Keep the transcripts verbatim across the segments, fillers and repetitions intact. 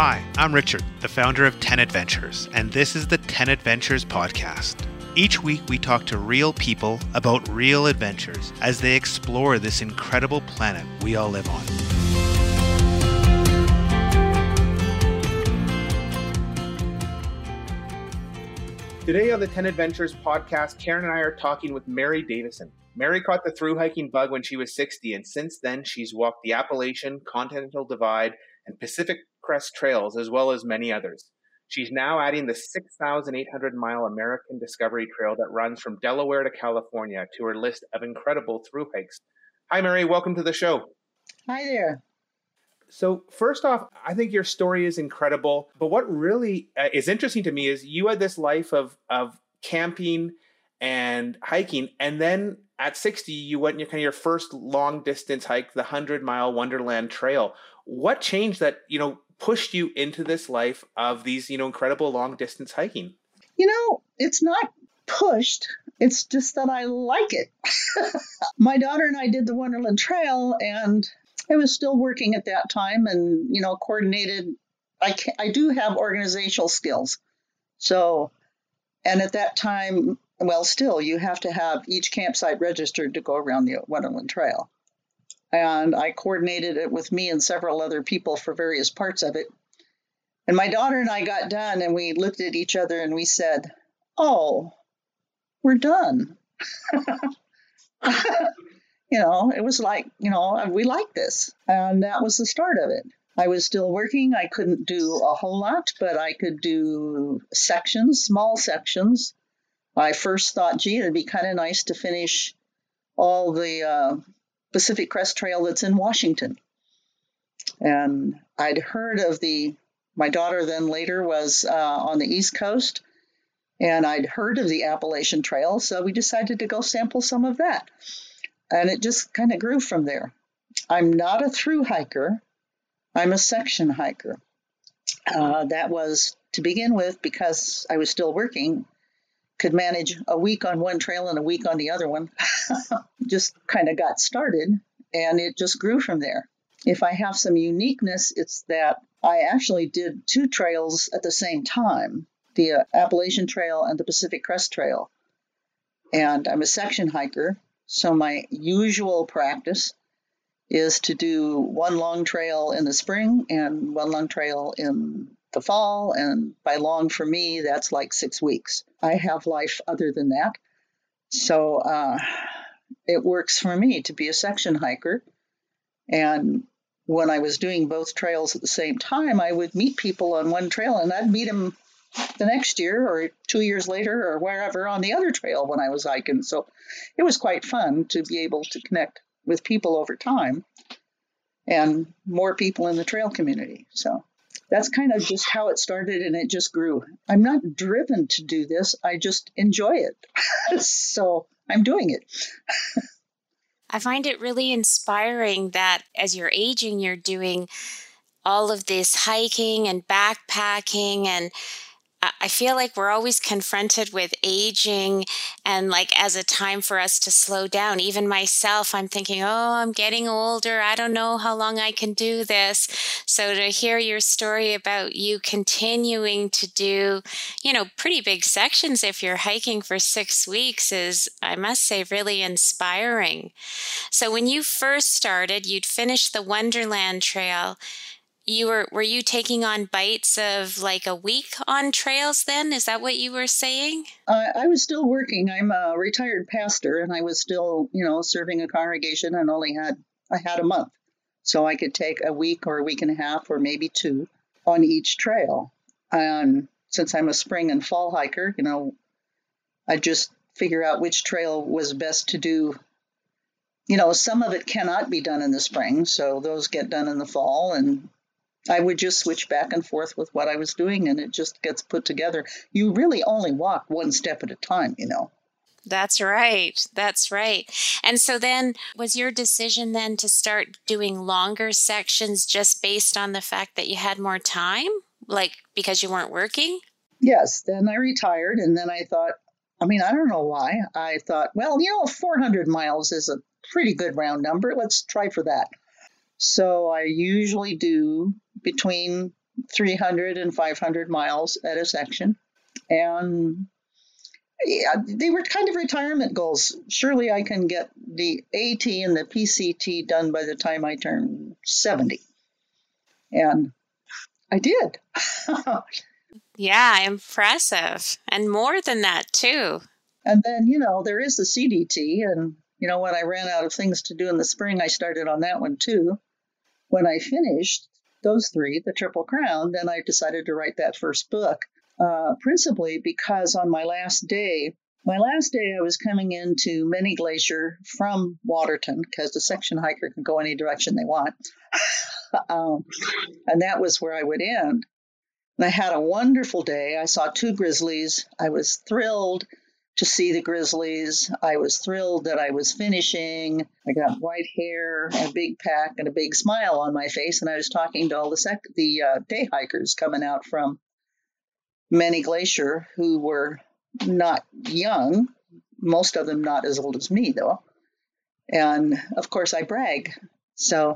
Hi, I'm Richard, the founder of ten Adventures, and this is the ten Adventures podcast. Each week we talk to real people about real adventures as they explore this incredible planet we all live on. Today on the ten Adventures podcast, Karen and I are talking with Mary Davison. Mary caught the through hiking bug when she was sixty, and since then she's walked the Appalachian, Continental Divide, and Pacific Crest Trails, as well as many others. She's now adding the six thousand eight hundred mile American Discovery Trail that runs from Delaware to California to her list of incredible through hikes. Hi, Mary. Welcome to the show. Hi there. So first off, I think your story is incredible. But what really uh, is interesting to me is you had this life of, of camping and hiking. And then at sixty, you went on your, kind of your first long distance hike, the hundred mile Wonderland Trail. What changed that, you know, pushed you into this life of these, you know, incredible long distance hiking? You know, it's not pushed. It's just that I like it. My daughter and I did the Wonderland Trail, and I was still working at that time and, you know, coordinated. I, can, I do have organizational skills. So, and at that time, well, still, you have to have each campsite registered to go around the Wonderland Trail. And I coordinated it with me and several other people for various parts of it. And my daughter and I got done, and we looked at each other and we said, oh, we're done. You know, it was like, you know, we like this. And that was the start of it. I was still working. I couldn't do a whole lot, but I could do sections, small sections. I first thought, gee, it'd be kind of nice to finish all the uh, Pacific Crest Trail that's in Washington. And I'd heard of the, my daughter then later was uh, on the East Coast, and I'd heard of the Appalachian Trail, so we decided to go sample some of that. And it just kind of grew from there. I'm not a through hiker. I'm a section hiker. Uh, that was to begin with because I was still working, could manage a week on one trail and a week on the other one. Just kind of got started, and it just grew from there. If I have some uniqueness, it's that I actually did two trails at the same time, the uh, Appalachian Trail and the Pacific Crest Trail. And I'm a section hiker, so my usual practice is to do one long trail in the spring and one long trail in the fall, and by long for me, that's like six weeks. I have life other than that. So uh, it works for me to be a section hiker. And when I was doing both trails at the same time, I would meet people on one trail, and I'd meet them the next year or two years later or wherever on the other trail when I was hiking. So it was quite fun to be able to connect with people over time and more people in the trail community. So that's kind of just how it started, and it just grew. I'm not driven to do this. I just enjoy it. So I'm doing it. I find it really inspiring that as you're aging, you're doing all of this hiking and backpacking, and I feel like we're always confronted with aging and like as a time for us to slow down. Even myself, I'm thinking, oh, I'm getting older. I don't know how long I can do this. So to hear your story about you continuing to do, you know, pretty big sections if you're hiking for six weeks is, I must say, really inspiring. So when you first started, you'd finished the Wonderland Trail. You were, were you taking on bites of like a week on trails then? Is that what you were saying? Uh, I was still working. I'm a retired pastor, and I was still, you know, serving a congregation, and only had, I had a month. So I could take a week or a week and a half or maybe two on each trail. And since I'm a spring and fall hiker, you know, I just figure out which trail was best to do. You know, some of it cannot be done in the spring, so those get done in the fall, and I would just switch back and forth with what I was doing, and it just gets put together. You really only walk one step at a time, you know. That's right. That's right. And so then was your decision then to start doing longer sections just based on the fact that you had more time, like because you weren't working? Yes. Then I retired, and then I thought, I mean, I don't know why. I thought, well, you know, four hundred miles is a pretty good round number. Let's try for that. So I usually do between three hundred and five hundred miles at a section. And yeah, they were kind of retirement goals. Surely I can get the AT and the P C T done by the time I turn seventy. And I did. Yeah, impressive. And more than that, too. And then, you know, there is the C D T. And, you know, when I ran out of things to do in the spring, I started on that one, too. When I finished those three, the Triple Crown, then I decided to write that first book, uh, principally because on my last day, my last day, I was coming into Many Glacier from Waterton, because the section hiker can go any direction they want. um, and that was where I would end. And I had a wonderful day. I saw two grizzlies. I was thrilled to see the grizzlies. I was thrilled that I was finishing. I got white hair, a big pack, and a big smile on my face. And I was talking to all the sec- the uh, day hikers coming out from Many Glacier who were not young, most of them not as old as me, though. And of course, I brag. So,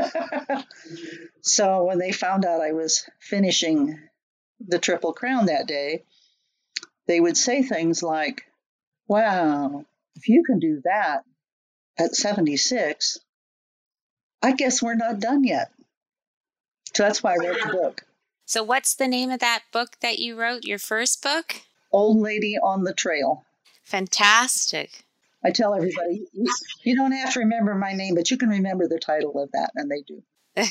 so when they found out I was finishing the Triple Crown that day, they would say things like, wow, if you can do that at seventy-six, I guess we're not done yet. So that's why I wrote the book. So what's the name of that book that you wrote, your first book? Old Lady on the Trail. Fantastic. I tell everybody, you don't have to remember my name, but you can remember the title of that, and they do.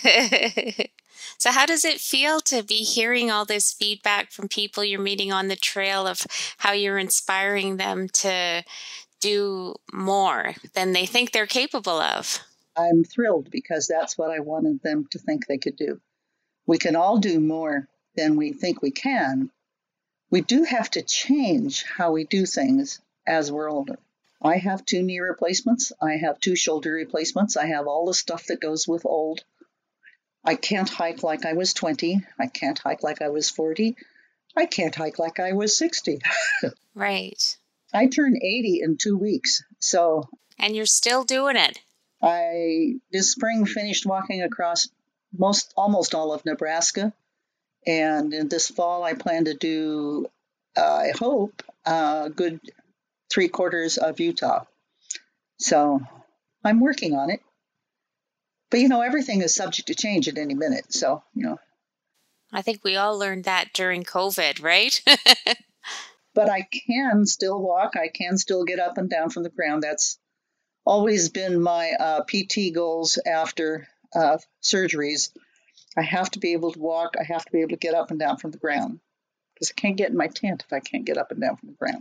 So how does it feel to be hearing all this feedback from people you're meeting on the trail of how you're inspiring them to do more than they think they're capable of? I'm thrilled because that's what I wanted them to think they could do. We can all do more than we think we can. We do have to change how we do things as we're older. I have two knee replacements. I have two shoulder replacements. I have all the stuff that goes with old. I can't hike like I was twenty. I can't hike like I was forty. I can't hike like I was sixty. Right. I turned eighty in two weeks. So, and you're still doing it. I this spring finished walking across most almost all of Nebraska. And in this fall, I plan to do, uh, I hope, a uh, good three quarters of Utah. So I'm working on it. But, you know, everything is subject to change at any minute. So, you know. I think we all learned that during COVID, right? But I can still walk. I can still get up and down from the ground. That's always been my uh, P T goals after uh, surgeries. I have to be able to walk. I have to be able to get up and down from the ground. Because I can't get in my tent if I can't get up and down from the ground.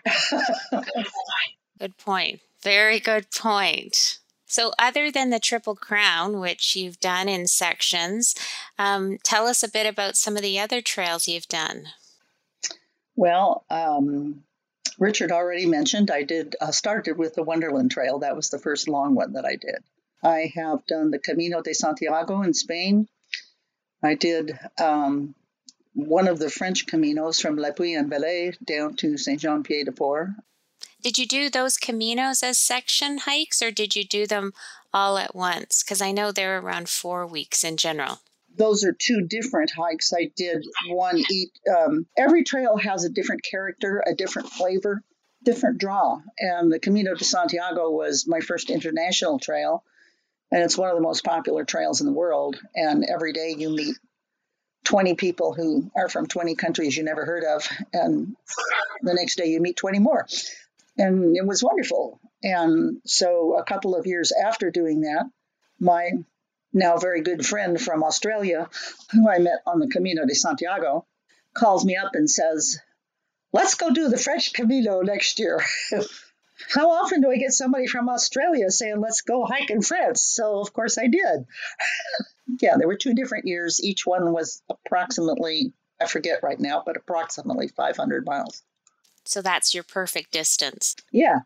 Good point. Very good point. So other than the Triple Crown, which you've done in sections, um, tell us a bit about some of the other trails you've done. Well, um, Richard already mentioned I did uh, started with the Wonderland Trail. That was the first long one that I did. I have done the Camino de Santiago in Spain. I did um, one of the French Caminos from La Puy-en-Velay down to Saint-Jean-Pied-de-Port. Did you do those Caminos as section hikes, or did you do them all at once? Because I know they're around four weeks in general. Those are two different hikes. I did one each. Um, every trail has a different character, a different flavor, different draw. And the Camino de Santiago was my first international trail. And it's one of the most popular trails in the world. And every day you meet twenty people who are from twenty countries you never heard of. And the next day you meet twenty more. And it was wonderful. And so a couple of years after doing that, my now very good friend from Australia, who I met on the Camino de Santiago, calls me up and says, let's go do the French Camino next year. How often do I get somebody from Australia saying, let's go hike in France? So, of course, I did. Yeah, there were two different years. Each one was approximately, I forget right now, but approximately five hundred miles. So that's your perfect distance. Yeah.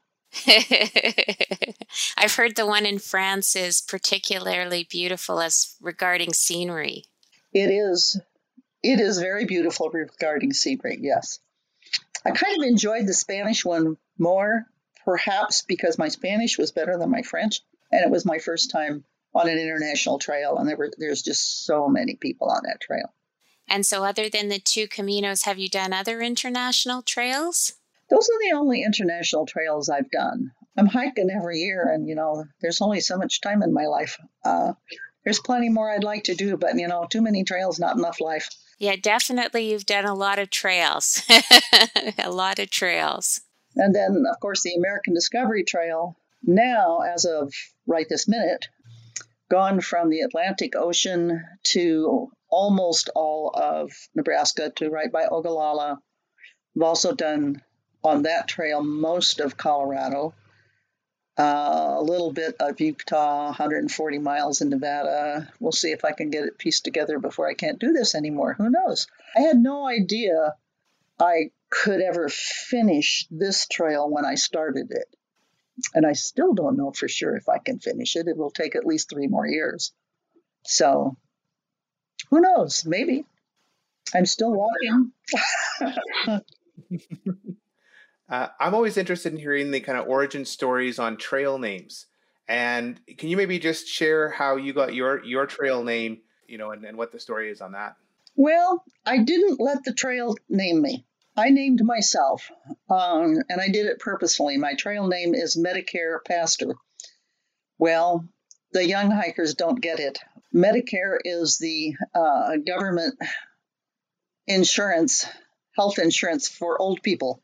I've heard the one in France is particularly beautiful as regarding scenery. It is. It is very beautiful regarding scenery, yes. I kind of enjoyed the Spanish one more, perhaps because my Spanish was better than my French, and it was my first time on an international trail, and there were there's just so many people on that trail. And so other than the two Caminos, have you done other international trails? Those are the only international trails I've done. I'm hiking every year, and, you know, there's only so much time in my life. Uh, there's plenty more I'd like to do, but, you know, too many trails, not enough life. Yeah, definitely you've done a lot of trails. A lot of trails. And then, of course, the American Discovery Trail, now, as of right this minute, gone from the Atlantic Ocean to almost all of Nebraska to right by Ogallala. I've also done on that trail most of Colorado, uh, a little bit of Utah, one hundred forty miles in Nevada. We'll see if I can get it pieced together before I can't do this anymore. Who knows? I had no idea I could ever finish this trail when I started it. And I still don't know for sure if I can finish it. It will take at least three more years. So who knows? Maybe. I'm still walking. uh, I'm always interested in hearing the kind of origin stories on trail names. And can you maybe just share how you got your, your trail name, you know, and, and what the story is on that? Well, I didn't let the trail name me. I named myself, um, and I did it purposefully. My trail name is Medicare Pastor. Well, the young hikers don't get it. Medicare is the uh, government insurance, health insurance for old people.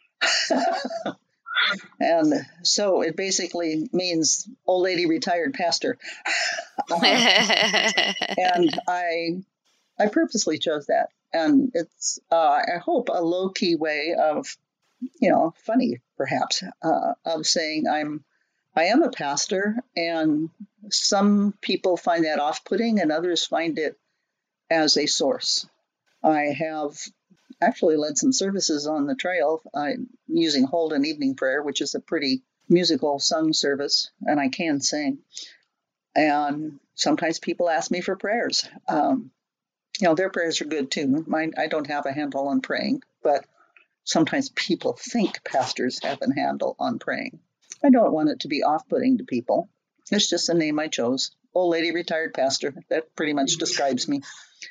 And so it basically means old lady retired pastor. uh, and I I purposely chose that. And it's, uh, I hope, a low-key way of, you know, funny, perhaps, uh, of saying I'm, I am a pastor, and some people find that off-putting and others find it as a source. I have actually led some services on the trail uh, using Holden Evening Prayer, which is a pretty musical sung service, and I can sing. And sometimes people ask me for prayers. Um, You know, their prayers are good too. Mine, I don't have a handle on praying, but sometimes people think pastors have a handle on praying. I don't want it to be off-putting to people. It's just a name I chose. Old lady retired pastor. That pretty much describes me.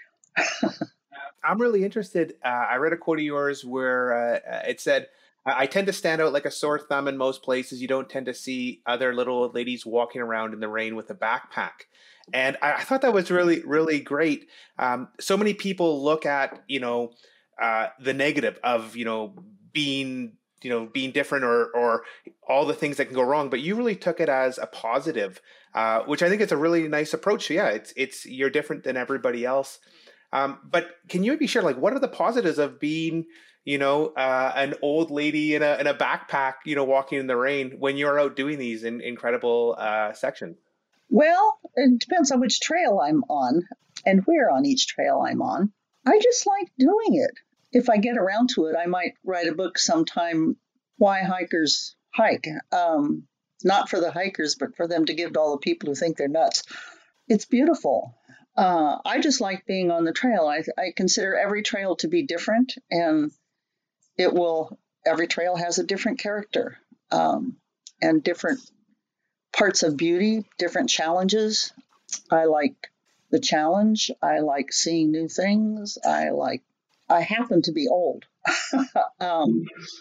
I'm really interested. Uh, I read a quote of yours where uh, it said, I tend to stand out like a sore thumb in most places. You don't tend to see other little old ladies walking around in the rain with a backpack. And I, I thought that was really, really great. Um, so many people look at, you know, uh, the negative of, you know, being, you know, being different or, or all the things that can go wrong. But you really took it as a positive, uh, which I think is a really nice approach. So yeah, it's, it's, you're different than everybody else. Um, but can you maybe share, like, what are the positives of being, you know, uh, an old lady in a in a backpack, you know, walking in the rain when you're out doing these in, incredible uh, sections? Well, it depends on which trail I'm on and where on each trail I'm on. I just like doing it. If I get around to it, I might write a book sometime, Why Hikers Hike. Um, not for the hikers, but for them to give to all the people who think they're nuts. It's beautiful. Uh, I just like being on the trail. I, I consider every trail to be different, and it will, every trail has a different character um, and different parts of beauty, different challenges. I like the challenge. I like seeing new things. I like, I happen to be old. um,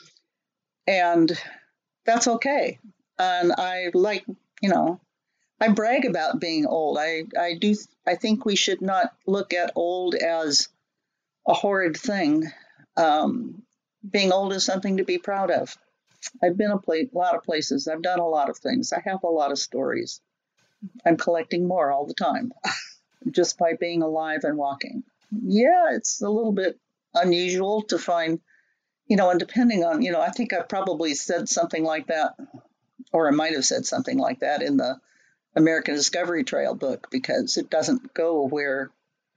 and that's okay. And I like, you know, I brag about being old. I, I do, I think we should not look at old as a horrid thing. Um, being old is something to be proud of. I've been a, pla- a lot of places. I've done a lot of things. I have a lot of stories. I'm collecting more all the time, just by being alive and walking. Yeah, it's a little bit unusual to find, you know, and depending on, you know, I think I probably said something like that, or I might have said something like that in the American Discovery Trail book, because it doesn't go where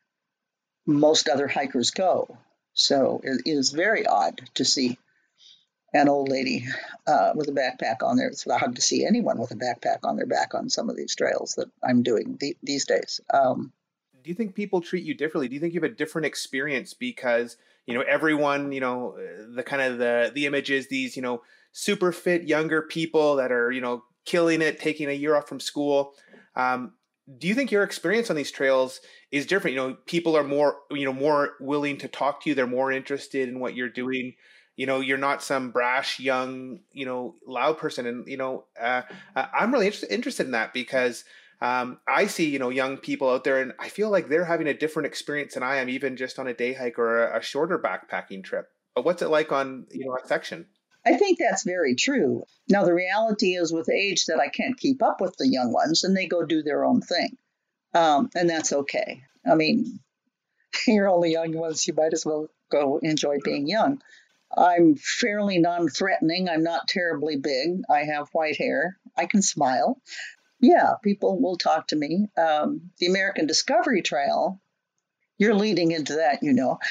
most other hikers go. So it is very odd to see an old lady uh, with a backpack on there. It's odd to see anyone with a backpack on their back on some of these trails that I'm doing th- these days. Um, Do you think people treat you differently? Do you think you have a different experience because, you know, everyone, you know, the kind of the, the image is these, you know, super fit younger people that are, you know, killing it, taking a year off from school. Um, do you think your experience on these trails is different? You know, people are more, you know, more willing to talk to you. They're more interested in what you're doing. You know, you're not some brash, young, you know, loud person. And, you know, uh, I'm really inter- interested in that because um, I see, you know, young people out there and I feel like they're having a different experience than I am, even just on a day hike or a, a shorter backpacking trip. But what's it like on, you know, a section? I think that's very true. Now, the reality is with age that I can't keep up with the young ones and they go do their own thing. Um, and that's okay. I mean, you're only young once, you might as well go enjoy being young. I'm fairly non-threatening. I'm not terribly big. I have white hair. I can smile. Yeah, people will talk to me. Um, the American Discovery Trail, you're leading into that, you know.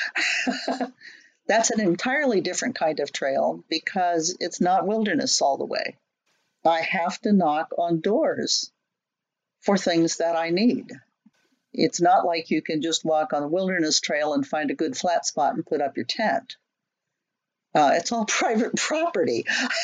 That's an entirely different kind of trail because it's not wilderness all the way. I have to knock on doors for things that I need. It's not like you can just walk on a wilderness trail and find a good flat spot and put up your tent. Uh, it's all private property.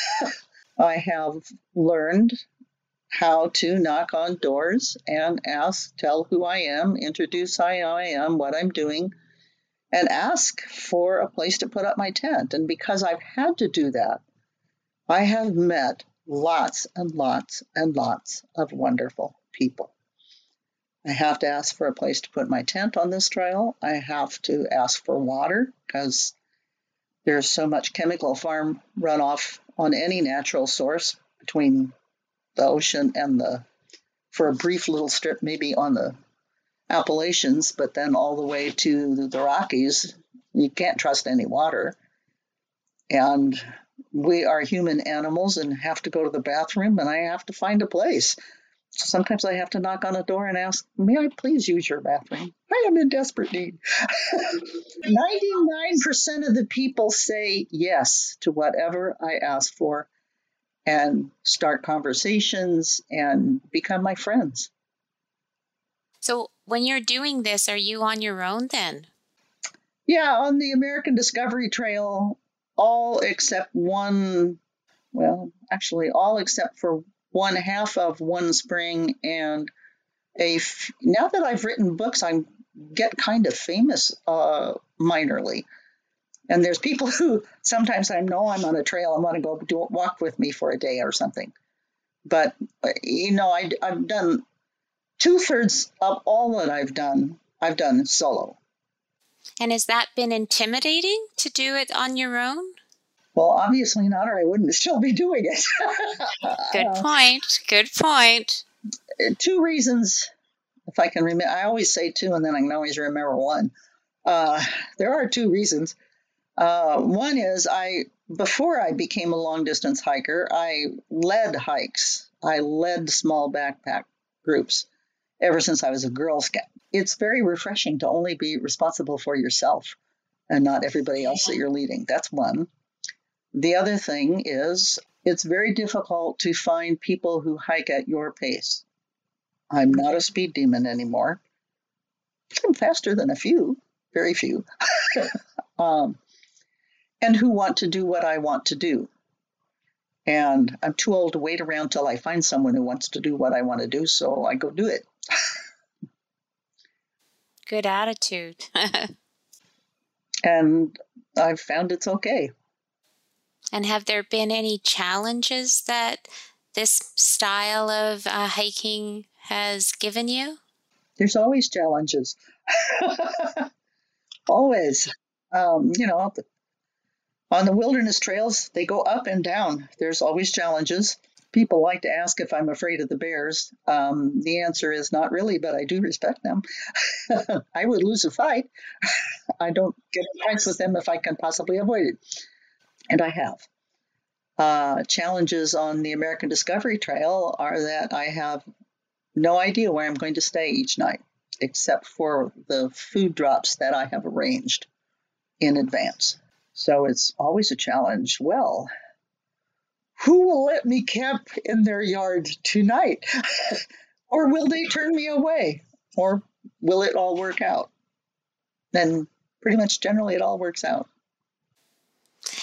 I have learned how to knock on doors and ask, tell who I am, introduce who I am, what I'm doing, and ask for a place to put up my tent. And because I've had to do that, I have met lots and lots and lots of wonderful people. I have to ask for a place to put my tent on this trail. I have to ask for water because there's so much chemical farm runoff on any natural source between the ocean and the, for a brief little strip, maybe on the Appalachians, but then all the way to the Rockies, you can't trust any water. And we are human animals and have to go to the bathroom, and I have to find a place. So sometimes I have to knock on a door and ask, may I please use your bathroom? I am in desperate need. ninety-nine percent of the people say yes to whatever I ask for and start conversations and become my friends. So when you're doing this, are you on your own then? Yeah, on the American Discovery Trail, all except one, well, actually all except for one half of one spring and a, f- now that I've written books, I get kind of famous uh, minorly. And there's people who sometimes I know I'm on a trail and want to go do, walk with me for a day or something. But, you know, I, I've done two-thirds of all that I've done, I've done solo. And has that been intimidating to do it on your own? Well, obviously not, or I wouldn't still be doing it. Good point. Good point. Two reasons, if I can remember. I always say two, and then I can always remember one. Uh, there are two reasons. Uh, one is I, before I became a long-distance hiker, I led hikes. I led small backpack groups ever since I was a Girl Scout. It's very refreshing to only be responsible for yourself and not everybody else that you're leading. That's one. The other thing is it's very difficult to find people who hike at your pace. I'm not a speed demon anymore. I'm faster than a few, very few, um, and who want to do what I want to do. And I'm too old to wait around till I find someone who wants to do what I want to do, so I go do it. Good attitude. And I've found it's okay. And have there been any challenges that this style of uh, hiking has given you? There's always challenges. Always. Um, you know, on the wilderness trails, they go up and down. There's always challenges. People like to ask if I'm afraid of the bears. Um, the answer is not really, but I do respect them. I would lose a fight. I don't get in fights with them if I can possibly avoid it. And I have. Uh, challenges on the American Discovery Trail are that I have no idea where I'm going to stay each night, except for the food drops that I have arranged in advance. So it's always a challenge. Well, who will let me camp in their yard tonight? Or will they turn me away? Or will it all work out? And pretty much generally it all works out.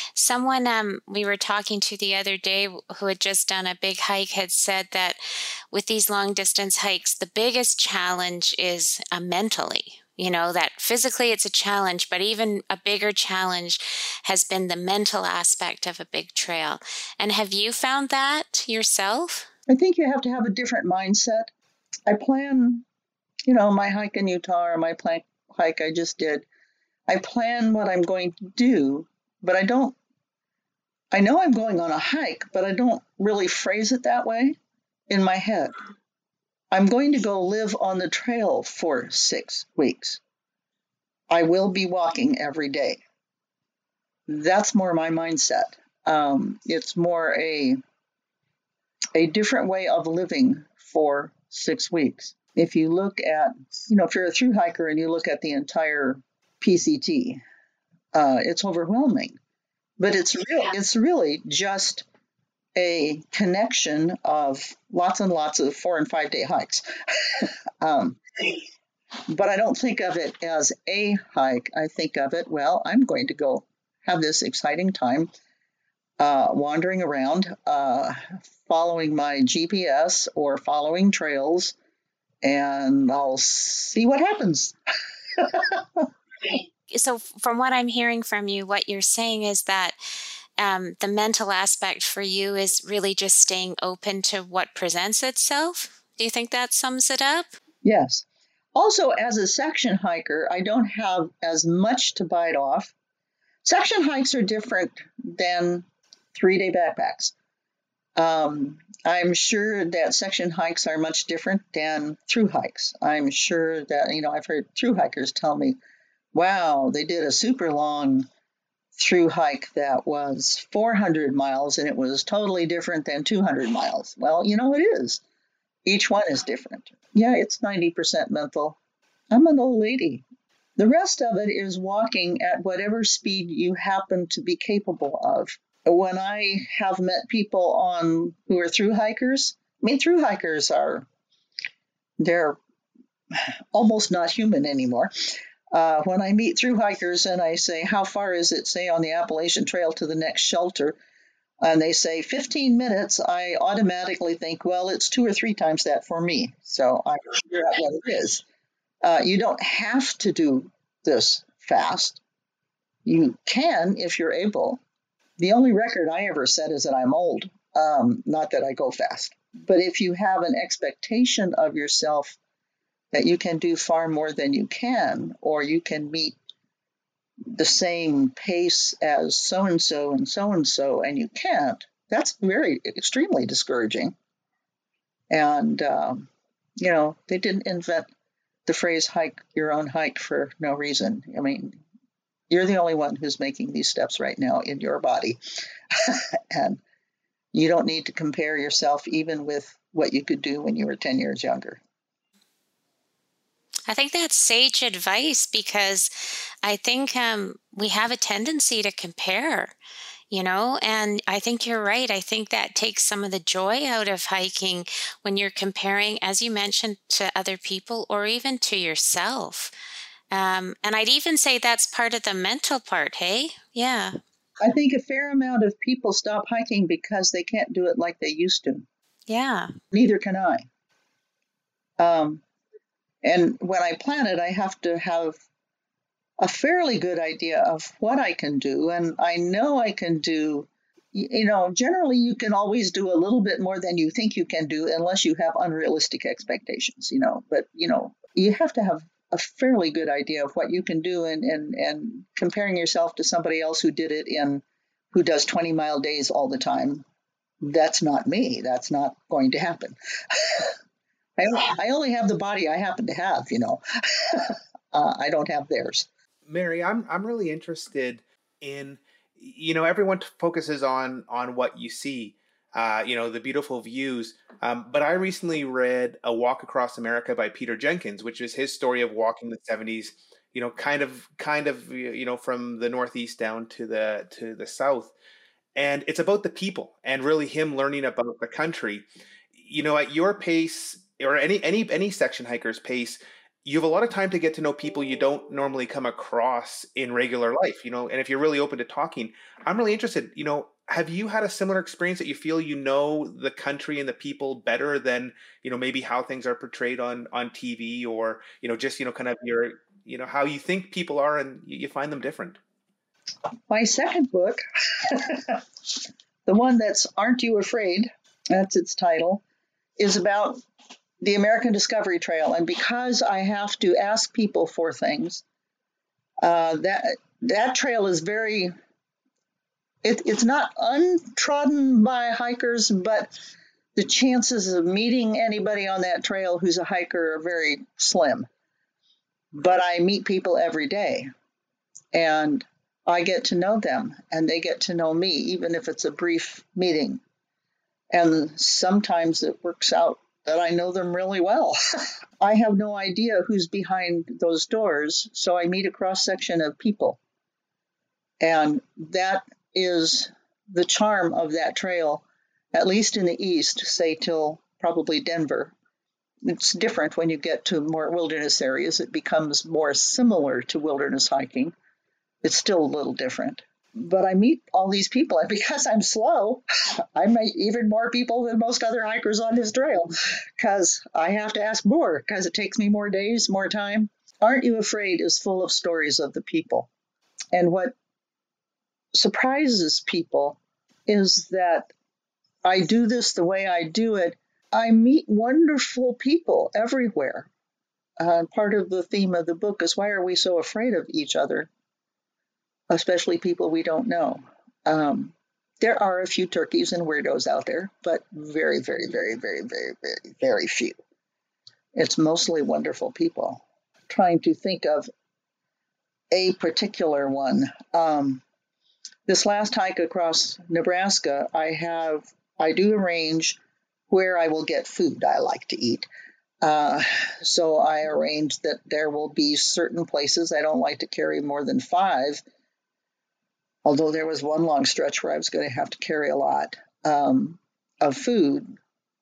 Someone um, we were talking to the other day who had just done a big hike had said that with these long distance hikes, the biggest challenge is uh, mentally. You know, that physically it's a challenge, but even a bigger challenge has been the mental aspect of a big trail. And have you found that yourself? I think you have to have a different mindset. I plan, you know, my hike in Utah or my plan- hike I just did. I plan what I'm going to do, but I don't, I know I'm going on a hike, but I don't really phrase it that way in my head. I'm going to go live on the trail for six weeks. I will be walking every day. That's more my mindset. Um, it's more a, a different way of living for six weeks. If you look at, you know, if you're a thru hiker and you look at the entire P C T, uh, it's overwhelming. But it's real, it's really just a connection of lots and lots of four and five day hikes. um, but I don't think of it as a hike. I think of it, well, I'm going to go have this exciting time uh, wandering around, uh, following my G P S or following trails, and I'll see what happens. So from what I'm hearing from you, what you're saying is that Um, the mental aspect for you is really just staying open to what presents itself. Do you think that sums it up? Yes. Also, as a section hiker, I don't have as much to bite off. Section hikes are different than three-day backpacks. Um, I'm sure that section hikes are much different than thru hikes. I'm sure that, you know, I've heard thru hikers tell me, wow, they did a super long through hike that was four hundred miles and it was totally different than two hundred miles. Well, you know, it is. Each one is different. Yeah, it's ninety percent mental. I'm an old lady. The rest of it is walking at whatever speed you happen to be capable of. When I have met people on who are through hikers, I mean, through hikers are, they're almost not human anymore. Uh, when I meet through hikers and I say, how far is it, say, on the Appalachian Trail to the next shelter? And they say fifteen minutes, I automatically think, well, it's two or three times that for me. So I figure out what it is. Uh, you don't have to do this fast. You can if you're able. The only record I ever set is that I'm old, um, not that I go fast. But if you have an expectation of yourself that you can do far more than you can, or you can meet the same pace as so-and-so and so-and-so, and you can't, that's very extremely discouraging. And, um, you know, they didn't invent the phrase hike your own hike for no reason. I mean, you're the only one who's making these steps right now in your body. And you don't need to compare yourself even with what you could do when you were ten years younger. I think that's sage advice because I think um, we have a tendency to compare, you know, and I think you're right. I think that takes some of the joy out of hiking when you're comparing, as you mentioned, to other people or even to yourself. Um, and I'd even say that's part of the mental part, hey? Yeah. I think a fair amount of people stop hiking because they can't do it like they used to. Yeah. Neither can I. Um, And when I plan it, I have to have a fairly good idea of what I can do. And I know I can do, you know, generally you can always do a little bit more than you think you can do unless you have unrealistic expectations, you know. But, you know, you have to have a fairly good idea of what you can do, and, and, and comparing yourself to somebody else who did it in, who does twenty mile days all the time. That's not me. That's not going to happen. I, I only have the body I happen to have, you know. uh, I don't have theirs. Mary, I'm I'm really interested in, you know, everyone t- focuses on on what you see, uh, you know, the beautiful views. Um, but I recently read A Walk Across America by Peter Jenkins, which is his story of walking the seventies, you know, kind of kind of you know from the Northeast down to the to the South, and it's about the people and really him learning about the country. You know, at your pace or any any any section hiker's pace, you have a lot of time to get to know people you don't normally come across in regular life, you know, and if you're really open to talking, I'm really interested, you know, have you had a similar experience that you feel you know the country and the people better than, you know, maybe how things are portrayed on on T V, or, you know, just, you know, kind of your, you know, how you think people are and you, you find them different? My second book, the one that's Aren't You Afraid? That's its title, is about the American Discovery Trail. And because I have to ask people for things, uh, that that trail is very, it, it's not untrodden by hikers, but the chances of meeting anybody on that trail who's a hiker are very slim. But I meet people every day, and I get to know them, and they get to know me, even if it's a brief meeting. And sometimes it works out that I know them really well. I have no idea who's behind those doors, so I meet a cross-section of people. And that is the charm of that trail, at least in the east, say till probably Denver. It's different when you get to more wilderness areas. It becomes more similar to wilderness hiking. It's still a little different. But I meet all these people, and because I'm slow, I meet even more people than most other hikers on this trail, because I have to ask more, because it takes me more days, more time. Aren't You Afraid is full of stories of the people. And what surprises people is that I do this the way I do it. I meet wonderful people everywhere. Uh, part of the theme of the book is, why are we so afraid of each other? Especially people we don't know. Um, there are a few turkeys and weirdos out there, but very, very, very, very, very, very, very few. It's mostly wonderful people. Trying to think of a particular one. Um, this last hike across Nebraska, I have, I do arrange where I will get food I like to eat. Uh, so I arrange that there will be certain places. I don't like to carry more than five. Although there was one long stretch where I was going to have to carry a lot um, of food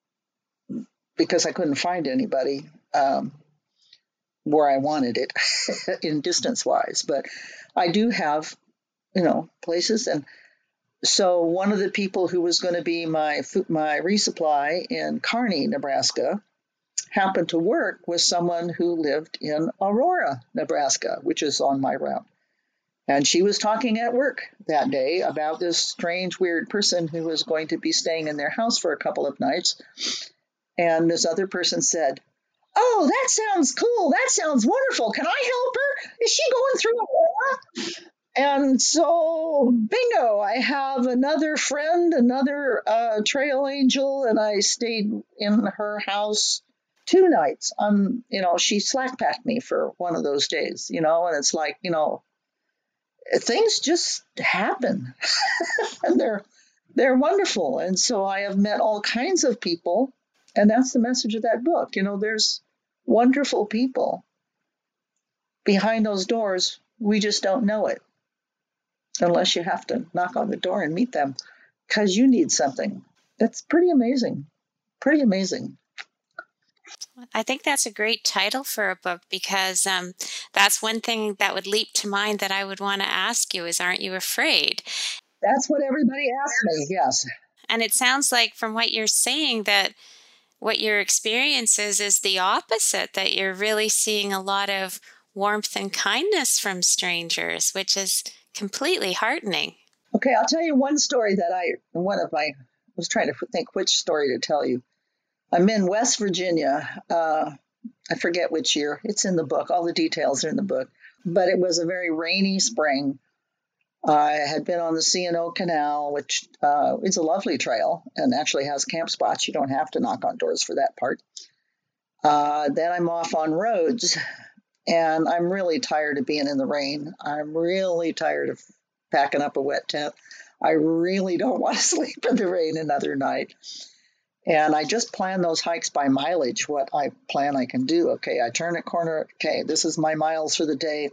because I couldn't find anybody um, where I wanted it in distance-wise. But I do have, you know, places. And so one of the people who was going to be my my resupply in Kearney, Nebraska, happened to work with someone who lived in Aurora, Nebraska, which is on my route. And she was talking at work that day about this strange, weird person who was going to be staying in their house for a couple of nights. And this other person said, "Oh, that sounds cool. That sounds wonderful. Can I help her? Is she going through Aurora?" And so, bingo, I have another friend, another uh, trail angel, and I stayed in her house two nights. Um, you know, she slack packed me for one of those days, you know, and it's like, you know, things just happen and they're they're wonderful. And so I have met all kinds of people, and that's the message of that book. You know, there's wonderful people behind those doors. We just don't know it unless you have to knock on the door and meet them because you need something. It's pretty amazing. Pretty amazing. I think that's a great title for a book, because um, that's one thing that would leap to mind that I would want to ask you is, aren't you afraid? That's what everybody asks me, yes. And it sounds like from what you're saying that what your experience is is the opposite, that you're really seeing a lot of warmth and kindness from strangers, which is completely heartening. Okay, I'll tell you one story that I, one of my, I was trying to think which story to tell you. I'm in West Virginia. Uh, I forget which year. It's in the book. All the details are in the book. But it was a very rainy spring. I had been on the C and O Canal, which uh, is a lovely trail and actually has camp spots. You don't have to knock on doors for that part. Uh, then I'm off on roads, and I'm really tired of being in the rain. I'm really tired of packing up a wet tent. I really don't want to sleep in the rain another night. And I just plan those hikes by mileage, what I plan I can do. Okay, I turn a corner. Okay, this is my miles for the day.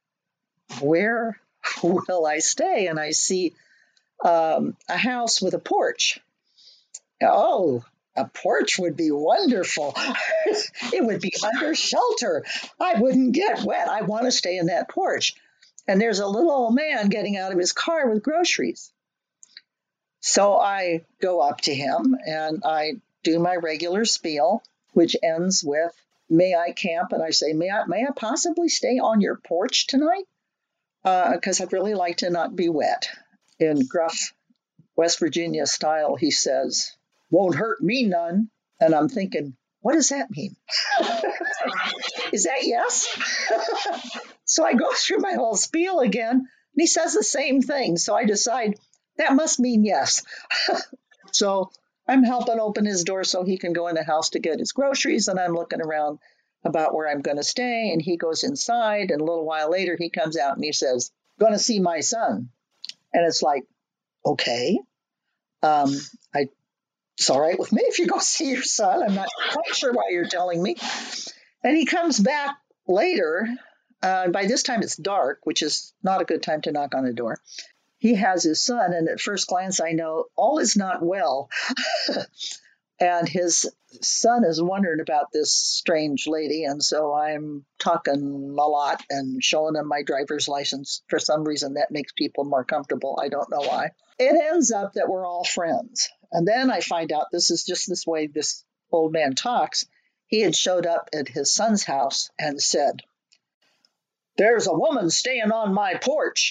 Where will I stay? And I see um, a house with a porch. Oh, a porch would be wonderful. It would be under shelter. I wouldn't get wet. I want to stay in that porch. And there's a little old man getting out of his car with groceries. So I go up to him and I do my regular spiel, which ends with, may I camp? And I say, may I, may I possibly stay on your porch tonight? Because uh, I'd really like to not be wet. In gruff West Virginia style, he says, won't hurt me none. And I'm thinking, what does that mean? Is that yes? So I go through my whole spiel again, and he says the same thing. So I decide that must mean yes. So I'm helping open his door so he can go in the house to get his groceries, and I'm looking around about where I'm going to stay, and he goes inside, and a little while later he comes out and he says, going to see my son. And it's like, okay, um, I, it's all right with me if you go see your son. I'm not quite sure why you're telling me. And he comes back later. Uh, by this time it's dark, which is not a good time to knock on a door. He has his son, and at first glance I know all is not well. And his son is wondering about this strange lady, and so I'm talking a lot and showing him my driver's license. For some reason, that makes people more comfortable. I don't know why. It ends up that we're all friends. And then I find out this is just this way this old man talks. He had showed up at his son's house and said, there's a woman staying on my porch.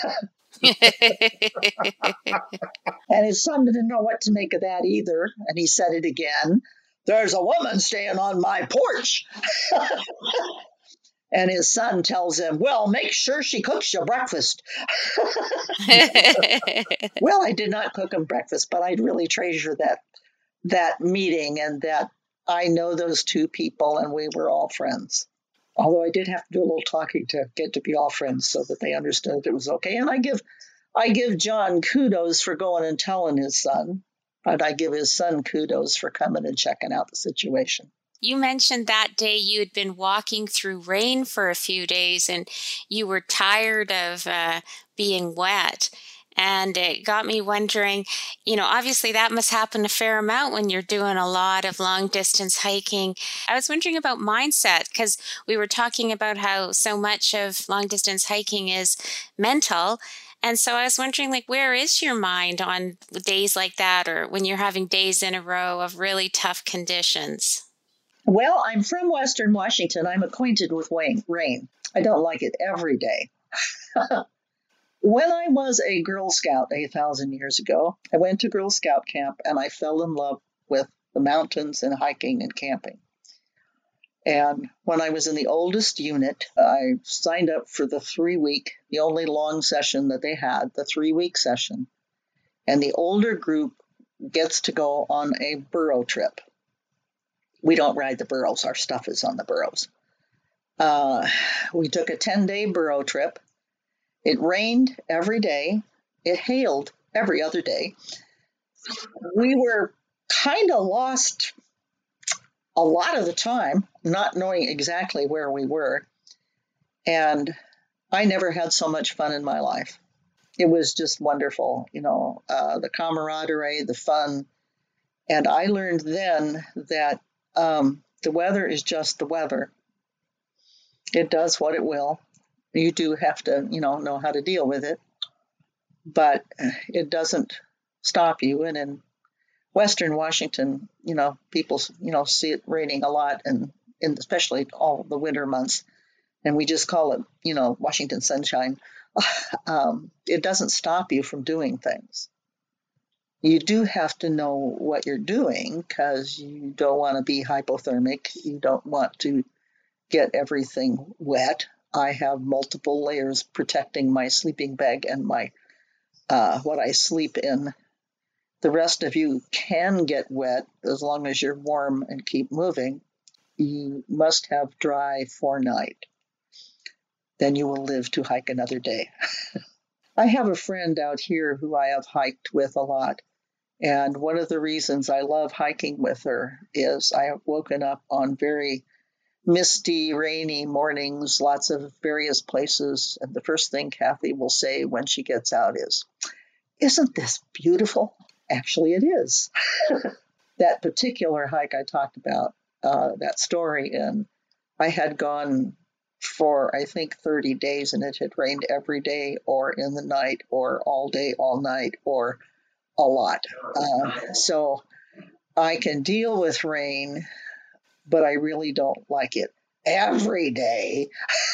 And his son didn't know what to make of that either. And he said it again. There's a woman staying on my porch. And his son tells him, well, make sure she cooks you breakfast. Well, I did not cook him breakfast, but I really treasure that that meeting and that I know those two people and we were all friends. Although I did have to do a little talking to get to be all friends so that they understood it was okay. And I give I give John kudos for going and telling his son, but I give his son kudos for coming and checking out the situation. You mentioned that day you had been walking through rain for a few days and you were tired of uh, being wet. And it got me wondering, you know, obviously that must happen a fair amount when you're doing a lot of long distance hiking. I was wondering about mindset, because we were talking about how so much of long distance hiking is mental. And so I was wondering, like, where is your mind on days like that, or when you're having days in a row of really tough conditions? Well, I'm from Western Washington. I'm acquainted with rain. I don't like it every day. When I was a Girl Scout a thousand years ago, I went to Girl Scout camp and I fell in love with the mountains and hiking and camping. And when I was in the oldest unit, I signed up for the three-week, the only long session that they had, the three-week session. And the older group gets to go on a burro trip. We don't ride the burros. Our stuff is on the burros. Uh, we took a ten-day burro trip. It rained every day. It hailed every other day. We were kind of lost a lot of the time, not knowing exactly where we were. And I never had so much fun in my life. It was just wonderful, you know, uh, the camaraderie, the fun. And I learned then that um, the weather is just the weather. It does what it will. You do have to, you know, know how to deal with it, but it doesn't stop you. And in Western Washington, you know, people, you know, see it raining a lot, and, and especially all the winter months. And we just call it, you know, Washington sunshine. um, it doesn't stop you from doing things. You do have to know what you're doing because you don't want to be hypothermic. You don't want to get everything wet. I have multiple layers protecting my sleeping bag and my uh, what I sleep in. The rest of you can get wet as long as you're warm and keep moving. You must have dry forenight. Then you will live to hike another day. I have a friend out here who I have hiked with a lot. And one of the reasons I love hiking with her is I have woken up on very misty, rainy mornings, lots of various places. And the first thing Kathy will say when she gets out is, "Isn't this beautiful?" Actually, it is. that particular hike I talked about, uh, that story in, I had gone for, I think, thirty days, and it had rained every day or in the night or all day, all night, or a lot. Uh, so I can deal with rain, but I really don't like it every day.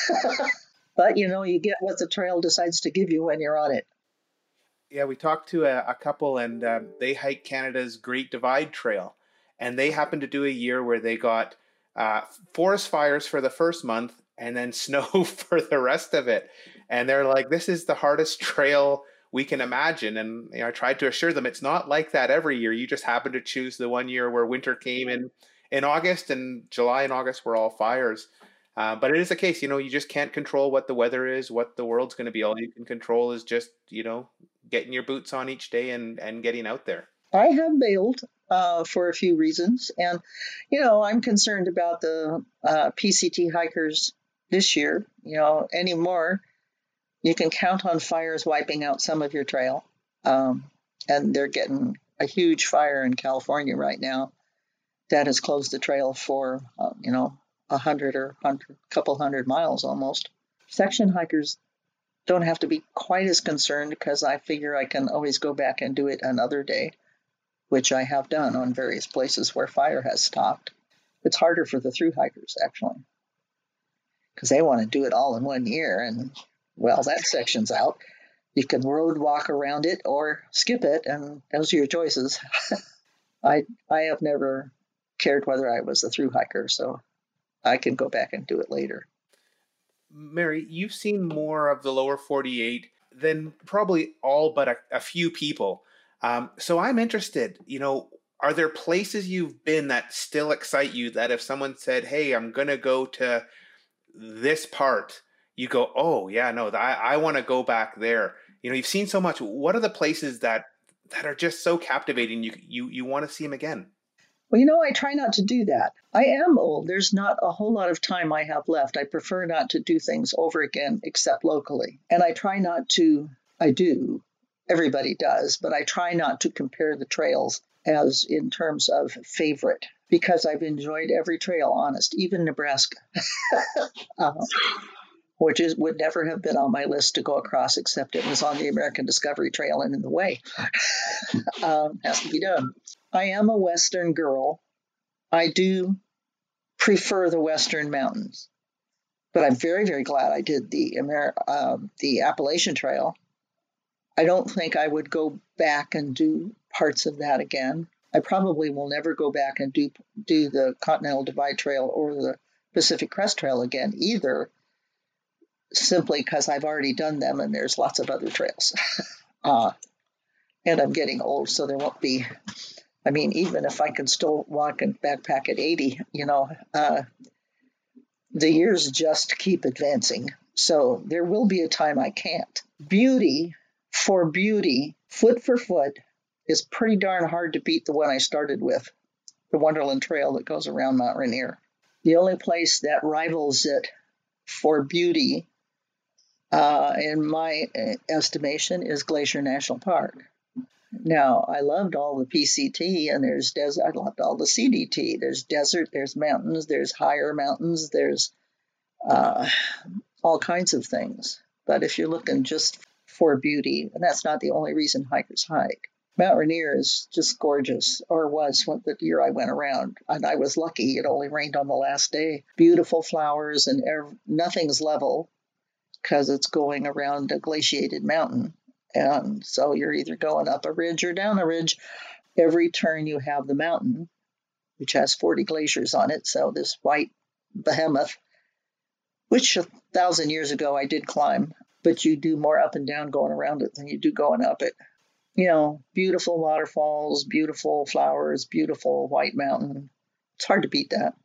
But, you know, you get what the trail decides to give you when you're on it. Yeah, we talked to a, a couple, and um, they hiked Canada's Great Divide Trail, and they happened to do a year where they got uh, forest fires for the first month and then snow for the rest of it. And they're like, this is the hardest trail we can imagine. And you know, I tried to assure them it's not like that every year. You just happen to choose the one year where winter came in in August, and July and August were all fires. Uh, but it is a case, you know, you just can't control what the weather is, what the world's going to be. All you can control is just, you know, getting your boots on each day and, and getting out there. I have bailed uh, for a few reasons. And, you know, I'm concerned about the uh, P C T hikers this year. You know, anymore, you can count on fires wiping out some of your trail. Um, and they're getting a huge fire in California right now that has closed the trail for, uh, you know, a hundred or hundred, couple hundred miles almost. Section hikers don't have to be quite as concerned because I figure I can always go back and do it another day, which I have done on various places where fire has stopped. It's harder for the through hikers, actually, because they want to do it all in one year. And, well, that section's out. You can road walk around it or skip it, and those are your choices. I I have never cared whether I was a through hiker, so I can go back and do it later. Mary, you've seen more of the lower forty-eight than probably all but a, a few people. Um, so I'm interested, you know, are there places you've been that still excite you, that if someone said, hey, I'm going to go to this part, you go, oh, yeah, no, I, I want to go back there. You know, you've seen so much. What are the places that that are just so captivating you you, you want to see them again? Well, you know, I try not to do that. I am old. There's not a whole lot of time I have left. I prefer not to do things over again except locally. And I try not to, I do, everybody does, but I try not to compare the trails as in terms of favorite, because I've enjoyed every trail, honest, even Nebraska, uh, which is would never have been on my list to go across except it was on the American Discovery Trail and in the way. um, has to be done. I am a Western girl. I do prefer the Western mountains, but I'm very, very glad I did the Amer- uh, the Appalachian Trail. I don't think I would go back and do parts of that again. I probably will never go back and do do the Continental Divide Trail or the Pacific Crest Trail again either, simply because I've already done them and there's lots of other trails. uh, and I'm getting old, so there won't be... I mean, even if I can still walk and backpack at eighty, you know, uh, the years just keep advancing. So there will be a time I can't. Beauty for beauty, foot for foot, is pretty darn hard to beat the one I started with, the Wonderland Trail that goes around Mount Rainier. The only place that rivals it for beauty, uh, in my estimation, is Glacier National Park. Now, I loved all the P C T, and there's desert. I loved all the C D T. There's desert, there's mountains, there's higher mountains, there's uh, all kinds of things. But if you're looking just for beauty, and that's not the only reason hikers hike, Mount Rainier is just gorgeous, or was when the year I went around. And I was lucky; it only rained on the last day. Beautiful flowers, and ev- nothing's level because it's going around a glaciated mountain. And so you're either going up a ridge or down a ridge. Every turn you have the mountain, which has forty glaciers on it. So this white behemoth, which a thousand years ago I did climb, but you do more up and down going around it than you do going up it. You know, beautiful waterfalls, beautiful flowers, beautiful white mountain. It's hard to beat that.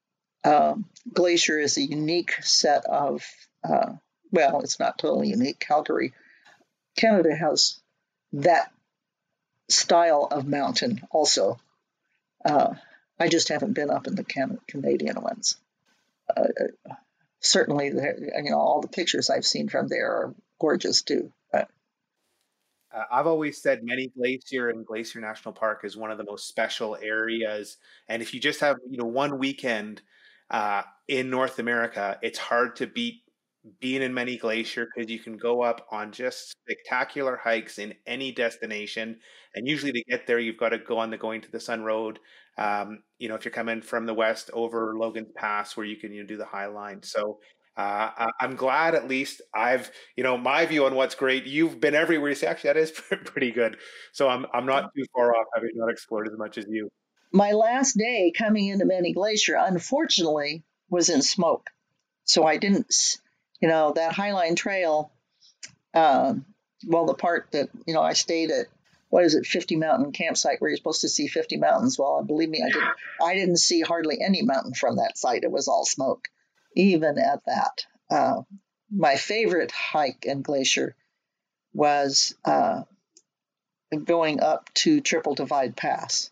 Um, Glacier is a unique set of, uh, well, it's not totally unique. Calgary, Canada has that style of mountain also. Uh, I just haven't been up in the Can- Canadian ones. Uh, certainly, you know, all the pictures I've seen from there are gorgeous too. But Uh, I've always said Many Glacier and Glacier National Park is one of the most special areas. And if you just have, you know, one weekend uh, in North America, it's hard to beat being in Many Glacier because you can go up on just spectacular hikes in any destination. And usually to get there, you've got to go on the Going to the Sun Road. Um, you know, if you're coming from the west over Logan Pass, where you can, you know, do the High Line. So uh, I- I'm glad at least I've, you know, my view on what's great. You've been everywhere. You say, actually, that is pretty good. So I'm I'm not too far off, having not explored as much as you. My last day coming into Many Glacier, unfortunately, was in smoke. So I didn't, s- you know, that Highline Trail, um, well, the part that, you know, I stayed at, what is it, fifty Mountain Campsite, where you're supposed to see fifty mountains. Well, believe me, I didn't, I didn't see hardly any mountain from that site. It was all smoke, even at that. Uh, my favorite hike in Glacier was uh, going up to Triple Divide Pass.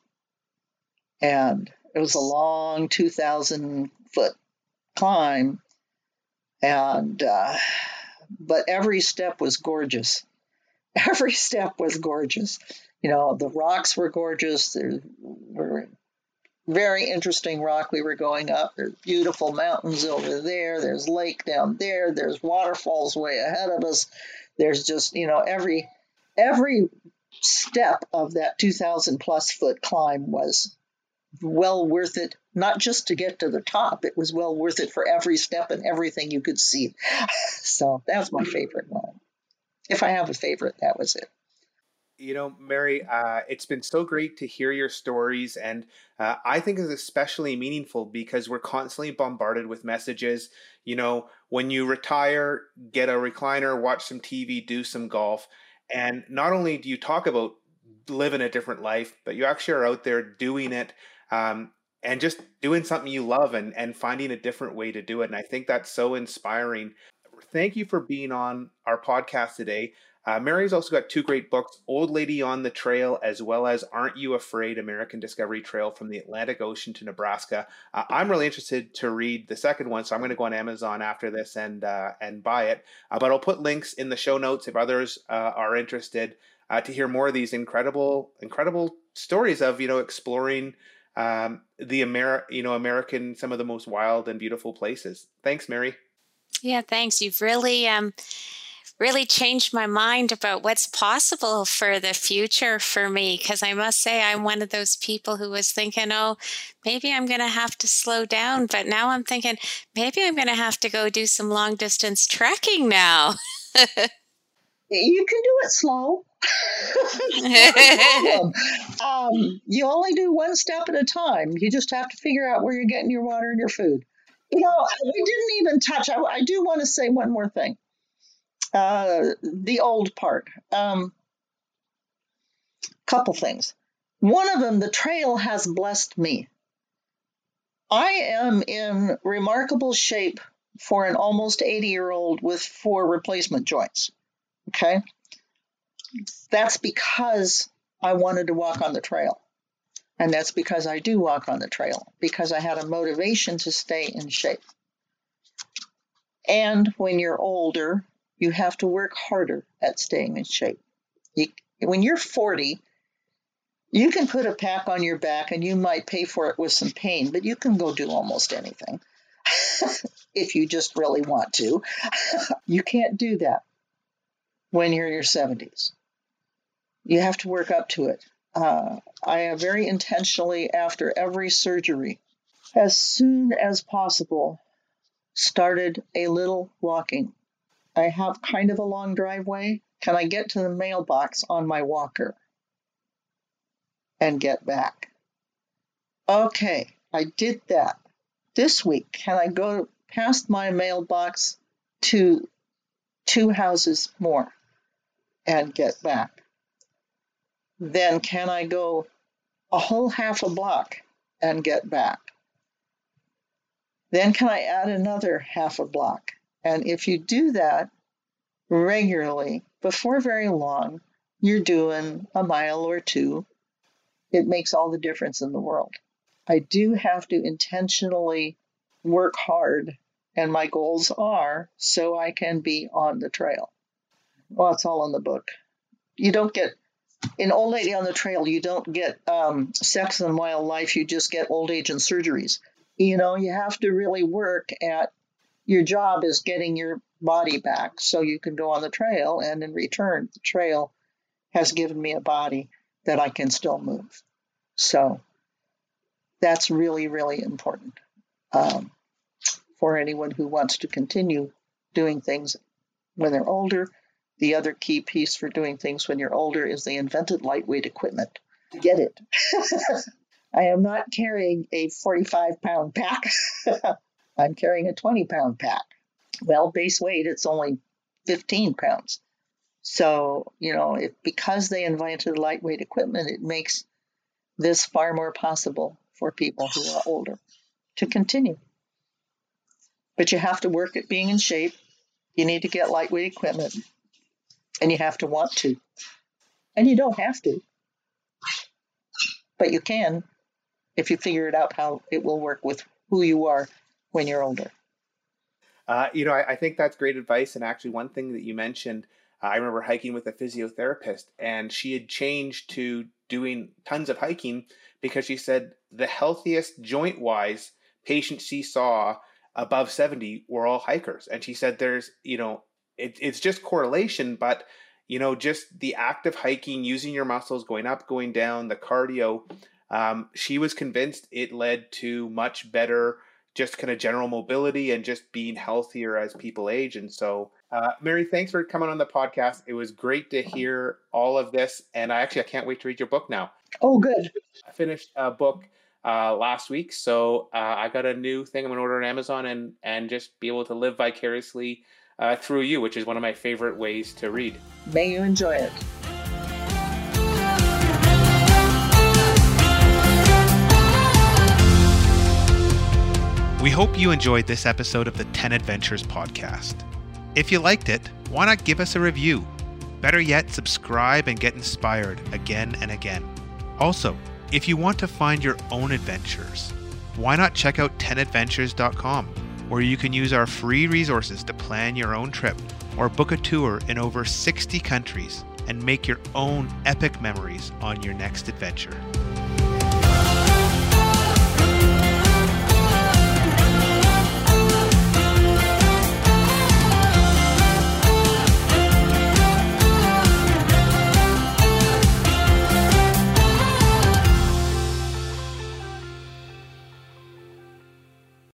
And it was a long two thousand foot climb. And, uh, but every step was gorgeous. Every step was gorgeous. You know, the rocks were gorgeous. There were very interesting rock we were going up. There's beautiful mountains over there. There's lake down there. There's waterfalls way ahead of us. There's just, you know, every every step of that two thousand plus foot climb was well worth it, not just to get to the top. It was well worth it for every step and everything you could see. So that was my favorite one. If I have a favorite, that was it. You know, Mary, uh, it's been so great to hear your stories, and uh, I think it's especially meaningful because we're constantly bombarded with messages. You know, when you retire, get a recliner, watch some T V, do some golf, and not only do you talk about living a different life, but you actually are out there doing it, um, and just doing something you love, and and finding a different way to do it. And I think that's so inspiring. Thank you for being on our podcast today. Uh, Mary's also got two great books, Old Lady on the Trail, as well as Aren't You Afraid? American Discovery Trail from the Atlantic Ocean to Nebraska. Uh, I'm really interested to read the second one, so I'm going to go on Amazon after this and uh, and buy it. Uh, but I'll put links in the show notes if others uh, are interested uh, to hear more of these incredible, incredible stories of, you know, exploring um, the Amer- you know, American, some of the most wild and beautiful places. Thanks, Mary. Yeah, thanks. You've really um really changed my mind about what's possible for the future for me, because I must say I'm one of those people who was thinking, oh, maybe I'm going to have to slow down, but now I'm thinking maybe I'm going to have to go do some long distance trekking now. You can do it slow. Not a problem. Um, you only do one step at a time. You just have to figure out where you're getting your water and your food. You know, we didn't even touch. I, I do want to say one more thing. Uh, the old part. Um, couple things. One of them, the trail has blessed me. I am in remarkable shape for an almost eighty year old with four replacement joints. Okay. That's because I wanted to walk on the trail. And that's because I do walk on the trail, because I had a motivation to stay in shape. And when you're older, you have to work harder at staying in shape. You, when you're forty, you can put a pack on your back and you might pay for it with some pain, but you can go do almost anything if you just really want to. You can't do that when you're in your seventies. You have to work up to it. Uh, I have very intentionally, after every surgery, as soon as possible, started a little walking. I have kind of a long driveway. Can I get to the mailbox on my walker and get back? Okay, I did that. This week, can I go past my mailbox to two houses more and get back? Then can I go a whole half a block and get back? Then can I add another half a block? And if you do that regularly, before very long, you're doing a mile or two. It makes all the difference in the world. I do have to intentionally work hard, and my goals are so I can be on the trail. Well, it's all in the book. you don't get, in Old Lady on the Trail, you don't get um, sex and wildlife, you just get old age and surgeries. You know, you have to really work at, your job is getting your body back so you can go on the trail, and in return, the trail has given me a body that I can still move. So that's really, really important um, for anyone who wants to continue doing things when they're older. The other key piece for doing things when you're older is they invented lightweight equipment. Get it. I am not carrying a forty-five pound pack. I'm carrying a twenty pound pack. Well, base weight, it's only fifteen pounds. So, you know, if, because they invented lightweight equipment, it makes this far more possible for people who are older to continue. But you have to work at being in shape. You need to get lightweight equipment. And you have to want to. And you don't have to. But you can if you figure it out how it will work with who you are when you're older. Uh, you know, I, I think that's great advice. And actually, one thing that you mentioned, uh, I remember hiking with a physiotherapist, and she had changed to doing tons of hiking because she said the healthiest joint-wise patients she saw above seventy were all hikers. And she said there's, you know, it, it's just correlation, but, you know, just the act of hiking, using your muscles, going up, going down, the cardio, um, she was convinced it led to much better just kind of general mobility and just being healthier as people age. And so, uh, Mary, thanks for coming on the podcast. It was great to hear all of this. And I actually, I can't wait to read your book now. Oh, good. I finished a book uh, last week. So uh, I got a new thing I'm going to order on Amazon and, and just be able to live vicariously uh, through you, which is one of my favorite ways to read. May you enjoy it. We hope you enjoyed this episode of the ten Adventures podcast. If you liked it, why not give us a review? Better yet, subscribe and get inspired again and again. Also, if you want to find your own adventures, why not check out ten adventures dot com, where you can use our free resources to plan your own trip or book a tour in over sixty countries and make your own epic memories on your next adventure.